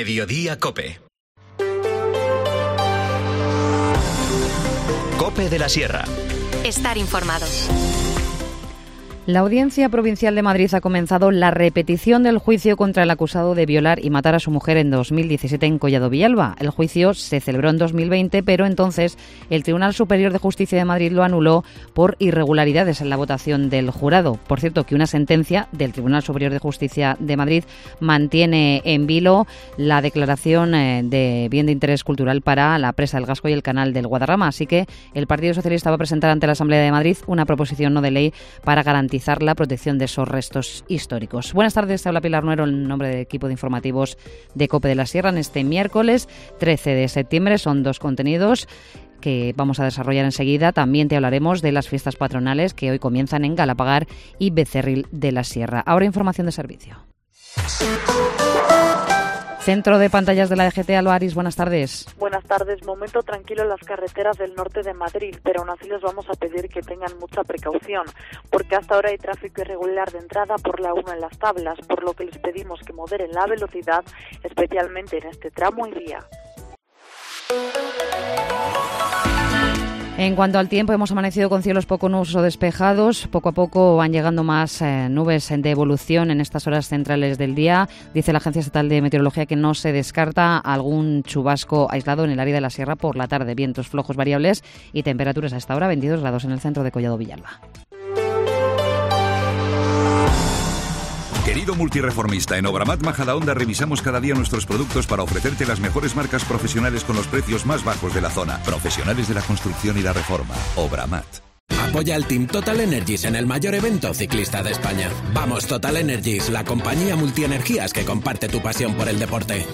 Mediodía COPE. COPE de la Sierra. Estar informado. La Audiencia Provincial de Madrid ha comenzado la repetición del juicio contra el acusado de violar y matar a su mujer en 2017 en Collado Villalba. El juicio se celebró en 2020, pero entonces el Tribunal Superior de Justicia de Madrid lo anuló por irregularidades en la votación del jurado. Por cierto, que una sentencia del Tribunal Superior de Justicia de Madrid mantiene en vilo la declaración de bien de interés cultural para la presa del Gasco y el canal del Guadarrama. Así que el Partido Socialista va a presentar ante la Asamblea de Madrid una proposición no de ley para garantizar la protección de esos restos históricos. Buenas tardes, te habla Pilar Nuero en nombre del equipo de informativos de COPE de la Sierra en este miércoles 13 de septiembre. Son dos contenidos que vamos a desarrollar enseguida. También te hablaremos de las fiestas patronales que hoy comienzan en Galapagar y Becerril de la Sierra. Ahora información de servicio. Centro de pantallas de la DGT, Alba Aris, buenas tardes. Buenas tardes. Momento tranquilo en las carreteras del norte de Madrid, pero aún así les vamos a pedir que tengan mucha precaución, porque hasta ahora hay tráfico irregular de entrada por la 1 en las tablas, por lo que les pedimos que moderen la velocidad, especialmente en este tramo y vía. En cuanto al tiempo, hemos amanecido con cielos poco nubosos o despejados. Poco a poco van llegando más nubes de evolución en estas horas centrales del día. Dice la Agencia Estatal de Meteorología que no se descarta algún chubasco aislado en el área de la sierra por la tarde. Vientos flojos variables y temperaturas a esta hora 22 grados en el centro de Collado Villalba. Querido multireformista, en Obramat Majadahonda revisamos cada día nuestros productos para ofrecerte las mejores marcas profesionales con los precios más bajos de la zona. Profesionales de la construcción y la reforma. Obramat. Apoya al Team Total Energies en el mayor evento ciclista de España. Vamos Total Energies, la compañía multienergías que comparte tu pasión por el deporte.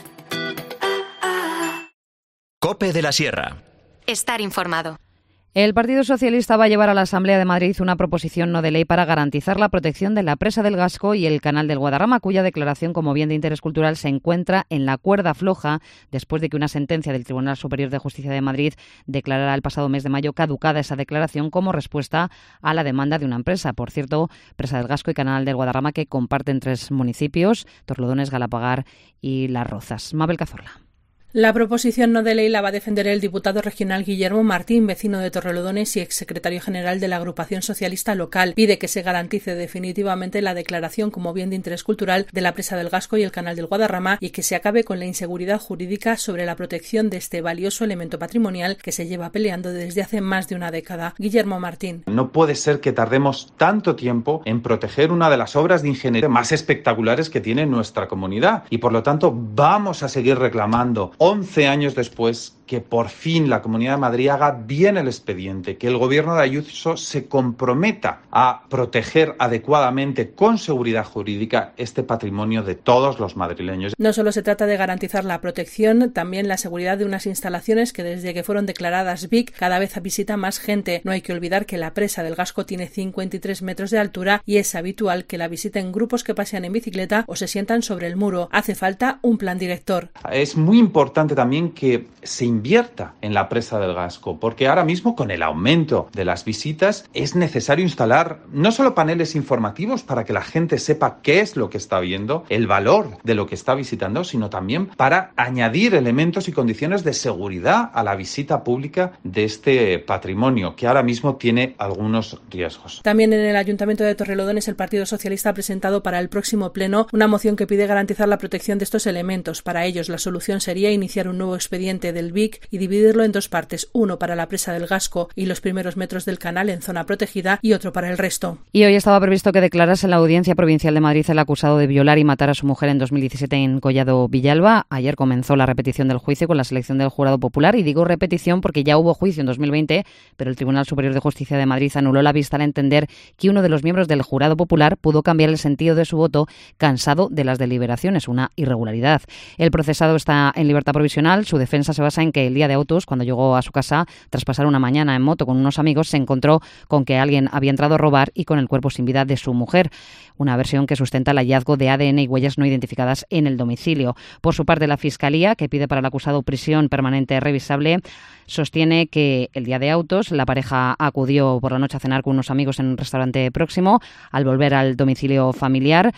COPE de la Sierra. Estar informado. El Partido Socialista va a llevar a la Asamblea de Madrid una proposición no de ley para garantizar la protección de la presa del Gasco y el canal del Guadarrama, cuya declaración como bien de interés cultural se encuentra en la cuerda floja después de que una sentencia del Tribunal Superior de Justicia de Madrid declarara el pasado mes de mayo caducada esa declaración como respuesta a la demanda de una empresa. Por cierto, presa del Gasco y canal del Guadarrama que comparten 3 municipios, Torrelodones, Galapagar y Las Rozas. Mabel Cazorla. La proposición no de ley la va a defender el diputado regional Guillermo Martín, vecino de Torrelodones y exsecretario general de la agrupación socialista local. Pide que se garantice definitivamente la declaración como bien de interés cultural de la presa del Gasco y el canal del Guadarrama y que se acabe con la inseguridad jurídica sobre la protección de este valioso elemento patrimonial que se lleva peleando desde hace más de una década. Guillermo Martín. No puede ser que tardemos tanto tiempo en proteger una de las obras de ingeniería más espectaculares que tiene nuestra comunidad y por lo tanto vamos a seguir reclamando 11 años después que por fin la Comunidad de Madrid haga bien el expediente, que el gobierno de Ayuso se comprometa a proteger adecuadamente, con seguridad jurídica, este patrimonio de todos los madrileños. No solo se trata de garantizar la protección, también la seguridad de unas instalaciones que desde que fueron declaradas BIC cada vez visita más gente. No hay que olvidar que la presa del Gasco tiene 53 metros de altura y es habitual que la visiten grupos que pasean en bicicleta o se sientan sobre el muro. Hace falta un plan director. Es muy importante también que se invierta en la presa del Gasco, porque ahora mismo con el aumento de las visitas es necesario instalar no solo paneles informativos para que la gente sepa qué es lo que está viendo, el valor de lo que está visitando, sino también para añadir elementos y condiciones de seguridad a la visita pública de este patrimonio, que ahora mismo tiene algunos riesgos. También en el Ayuntamiento de Torrelodones el Partido Socialista ha presentado para el próximo pleno una moción que pide garantizar la protección de estos elementos. Para ellos la solución sería iniciar un nuevo expediente del BIC y dividirlo en 2 partes, uno para la presa del Gasco y los primeros metros del canal en zona protegida y otro para el resto. Y hoy estaba previsto que declarase en la Audiencia Provincial de Madrid el acusado de violar y matar a su mujer en 2017 en Collado Villalba. Ayer comenzó la repetición del juicio con la selección del jurado popular y digo repetición porque ya hubo juicio en 2020, pero el Tribunal Superior de Justicia de Madrid anuló la vista al entender que uno de los miembros del jurado popular pudo cambiar el sentido de su voto cansado de las deliberaciones, una irregularidad. El procesado está en libertad provisional. Su defensa se basa en que el día de autos, cuando llegó a su casa, tras pasar una mañana en moto con unos amigos, se encontró con que alguien había entrado a robar y con el cuerpo sin vida de su mujer. Una versión que sustenta el hallazgo de ADN y huellas no identificadas en el domicilio. Por su parte, la Fiscalía, que pide para el acusado prisión permanente revisable, sostiene que el día de autos la pareja acudió por la noche a cenar con unos amigos en un restaurante próximo. Al volver al domicilio familiar,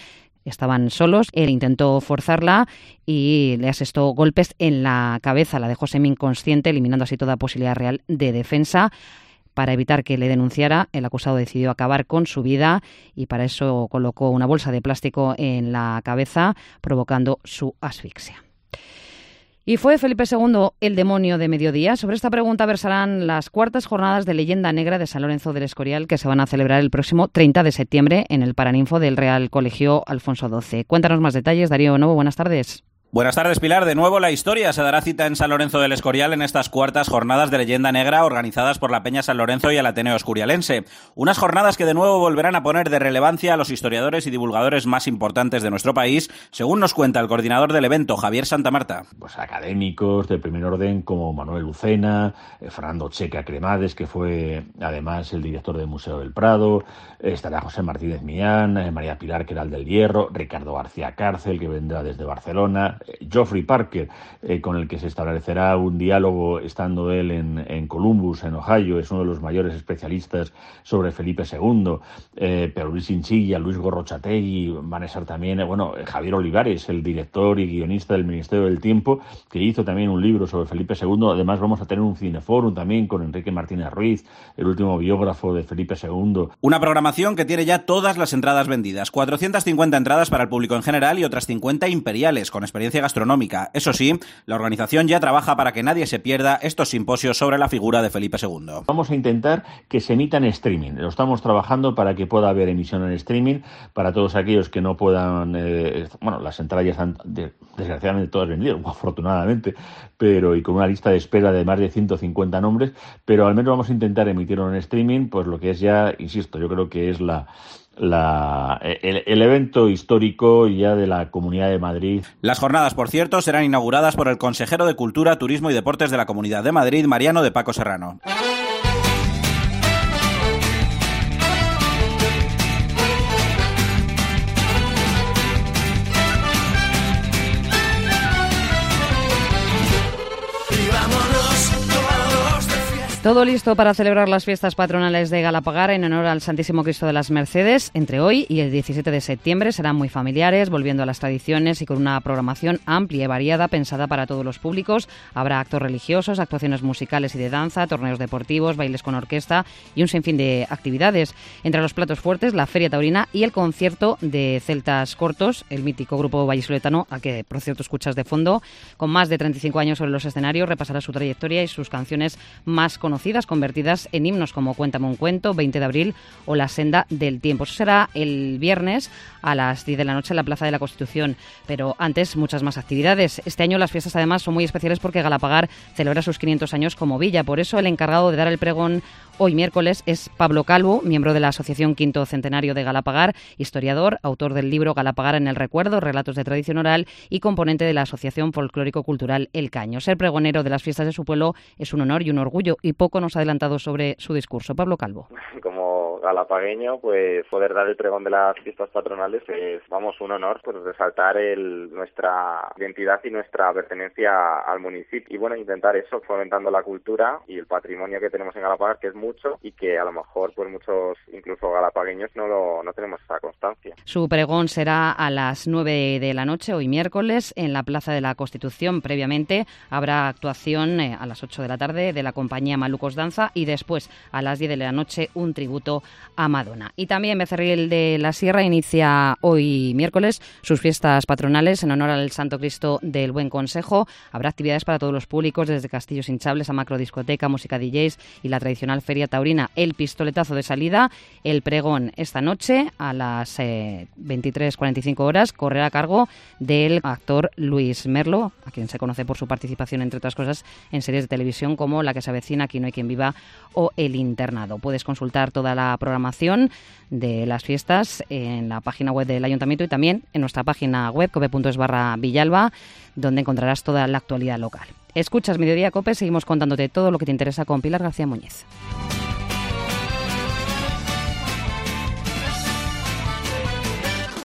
Estaban solos, él intentó forzarla y le asestó golpes en la cabeza, la dejó semi-inconsciente, eliminando así toda posibilidad real de defensa. Para evitar que le denunciara, el acusado decidió acabar con su vida y para eso colocó una bolsa de plástico en la cabeza, provocando su asfixia. ¿Y fue Felipe II el demonio de mediodía? Sobre esta pregunta versarán las cuartas jornadas de Leyenda Negra de San Lorenzo del Escorial, que se van a celebrar el próximo 30 de septiembre en el Paraninfo del Real Colegio Alfonso XII. Cuéntanos más detalles, Darío Novo, buenas tardes. Buenas tardes, Pilar. De nuevo la historia. Se dará cita en San Lorenzo del Escorial en estas cuartas jornadas de Leyenda Negra organizadas por la Peña San Lorenzo y el Ateneo Escurialense. Unas jornadas que de nuevo volverán a poner de relevancia a los historiadores y divulgadores más importantes de nuestro país, según nos cuenta el coordinador del evento, Javier Santamarta. Pues académicos de primer orden como Manuel Lucena, Fernando Checa Cremades, que fue además el director del Museo del Prado, estará José Martínez Millán, María Pilar Queral del Hierro, Ricardo García Cárcel, que vendrá desde Barcelona, Geoffrey Parker, con el que se establecerá un diálogo estando él en Columbus, en Ohio. Es uno de los mayores especialistas sobre Felipe II. Pero Luis Chinchilla, Luis Gorrochategui, van a estar también, Javier Olivares, el director y guionista del Ministerio del Tiempo, que hizo también un libro sobre Felipe II. Además vamos a tener un cineforum también con Enrique Martínez Ruiz, el último biógrafo de Felipe II. Una programación que tiene ya todas las entradas vendidas. 450 entradas para el público en general y otras 50 imperiales, con experiencia gastronómica. Eso sí, la organización ya trabaja para que nadie se pierda estos simposios sobre la figura de Felipe II. Vamos a intentar que se emita en streaming. Lo estamos trabajando para que pueda haber emisión en streaming para todos aquellos que no puedan... las entradas ya están desgraciadamente todas vendidas, afortunadamente, y con una lista de espera de más de 150 nombres, pero al menos vamos a intentar emitirlo en streaming, pues lo que es ya, insisto, yo creo que es el evento histórico ya de la Comunidad de Madrid. Las jornadas, por cierto, serán inauguradas por el consejero de Cultura, Turismo y Deportes de la Comunidad de Madrid, Mariano de Paco Serrano. Todo listo para celebrar las fiestas patronales de Galapagar en honor al Santísimo Cristo de las Mercedes. Entre hoy y el 17 de septiembre serán muy familiares, volviendo a las tradiciones y con una programación amplia y variada pensada para todos los públicos. Habrá actos religiosos, actuaciones musicales y de danza, torneos deportivos, bailes con orquesta y un sinfín de actividades. Entre los platos fuertes, la Feria Taurina y el concierto de Celtas Cortos, el mítico grupo vallisoletano, al que, por cierto, escuchas de fondo. Con más de 35 años sobre los escenarios, repasará su trayectoria y sus canciones más conocidas, convertidas en himnos como Cuéntame un cuento, 20 de abril o La senda del tiempo. Eso será el viernes a las 10 de la noche en la Plaza de la Constitución, pero antes muchas más actividades. Este año las fiestas además son muy especiales porque Galapagar celebra sus 500 años como villa, por eso el encargado de dar el pregón hoy miércoles es Pablo Calvo, miembro de la Asociación Quinto Centenario de Galapagar, historiador, autor del libro Galapagar en el recuerdo, relatos de tradición oral y componente de la Asociación Folclórico-Cultural El Caño. Ser pregonero de las fiestas de su pueblo es un honor y un orgullo, y poco nos ha adelantado sobre su discurso. Pablo Calvo. Como galapagueño, pues poder dar el pregón de las fiestas patronales es, un honor, pues resaltar nuestra identidad y nuestra pertenencia al municipio. Y intentar eso, fomentando la cultura y el patrimonio que tenemos en Galapagar, que es mucho y que a lo mejor pues muchos, incluso galapagueños, no tenemos esa constancia. Su pregón será a las 9 de la noche, hoy miércoles, en la Plaza de la Constitución. Previamente habrá actuación a las 8 de la tarde de la compañía Malucos Danza y después a las 10 de la noche un tributo a Madonna. Y también Becerril de la Sierra inicia hoy miércoles sus fiestas patronales en honor al Santo Cristo del Buen Consejo. Habrá actividades para todos los públicos, desde castillos hinchables a macrodiscoteca, música DJs y la tradicional Feria Taurina. El pistoletazo de salida, el pregón esta noche a las 23:45 horas, correrá a cargo del actor Luis Merlo, a quien se conoce por su participación, entre otras cosas, en series de televisión como La que se avecina, Aquí no hay quien viva o El internado. Puedes consultar toda la programación de las fiestas en la página web del Ayuntamiento y también en nuestra página web cope.es/Villalba, donde encontrarás toda la actualidad local. Escuchas Mediodía Cope, seguimos contándote todo lo que te interesa con Pilar García Muñiz.